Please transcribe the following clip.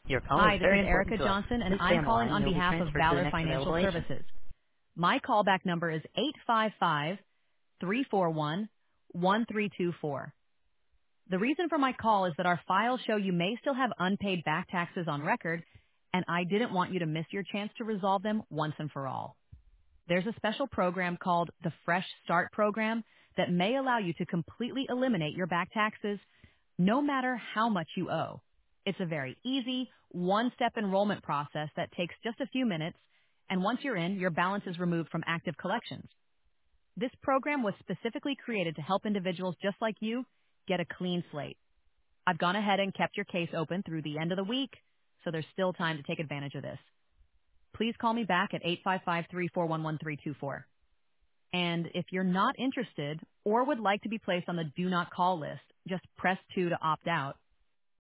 Your call is Hi, this is very important Erica to us. Johnson, and Please stay I'm on the calling line and on you'll be behalf of transferred to the Valor next Financial available agent. Services. My callback number is 855-341-1324. The reason for my call is that our files show you may still have unpaid back taxes on record, and I didn't want you to miss your chance to resolve them once and for all. There's a special program called the Fresh Start Program that may allow you to completely eliminate your back taxes no matter how much you owe. It's a very easy, one-step enrollment process that takes just a few minutes, and once you're in, your balance is removed from active collections. This program was specifically created to help individuals just like you get a clean slate. I've gone ahead and kept your case open through the end of the week, so there's still time to take advantage of this. Please call me back at 855-341-1324. And if you're not interested or would like to be placed on the do not call list, just press 2 to opt out.